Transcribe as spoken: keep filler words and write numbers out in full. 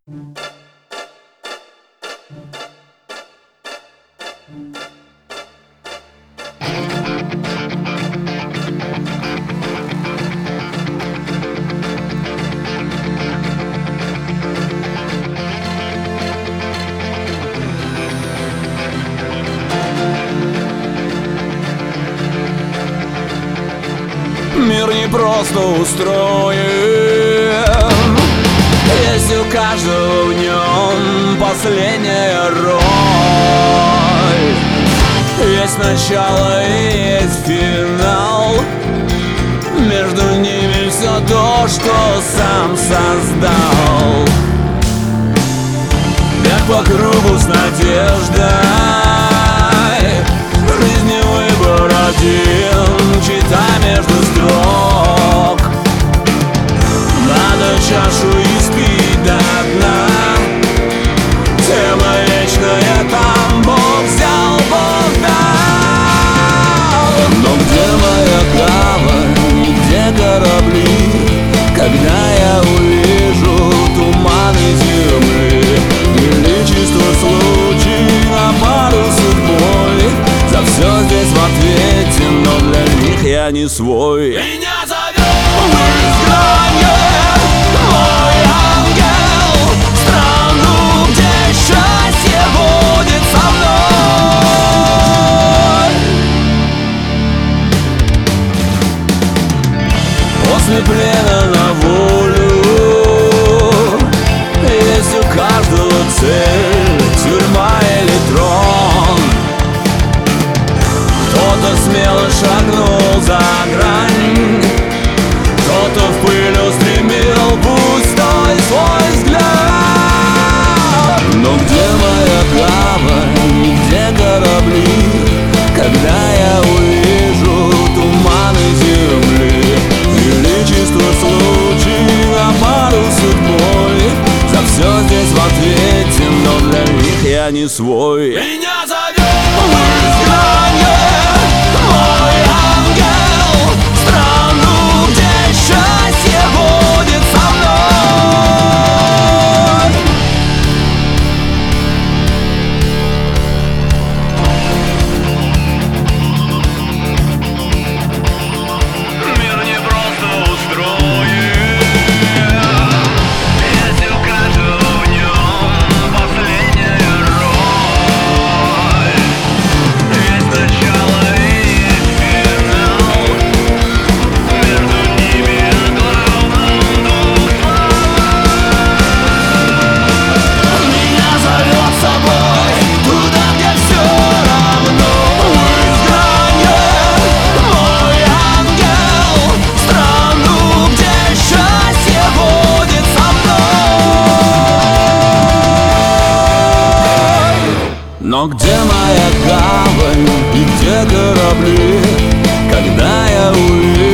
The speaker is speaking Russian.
Мир не просто устроен, есть у каждого в нем последняя роль. Есть начало и есть финал, между ними все то, что сам создал. Бег по кругу с надеждой, в жизни выбор один, читай между строк. Надо чашу испить до дна, тема вечная, там Бог взял, Бог дал. Но где моя гавань, где корабли, когда я увижу туманы земли? Величество случай на пару судьбой, за все здесь в ответе, но для них я не свой. Меня зовет в изгнание мой ангел, в страну, где счастье будет со мной. После плена на волю есть у каждого цель, тюрьма или трон. Кто-то смело шагнул за грань, кто-то в пыль устремил пустой свой взгляд. Но где моя гавань, где корабли, когда я увижу туманы земли? Величество случай на пару судьбой, за все здесь в ответе, но для них я не свой. Меня зовет в изгнание мой ангел, в страну, где счастье будет со мной. Мир не просто устроен, есть у каждого в нем последняя роль. Есть начало и есть финал, между ними главным двух слов. Меня зовет с собой туда, где все равно. В изгнание мой ангел, в страну, где счастье будет со мной. Но где моя гавань и где корабли, когда я увижу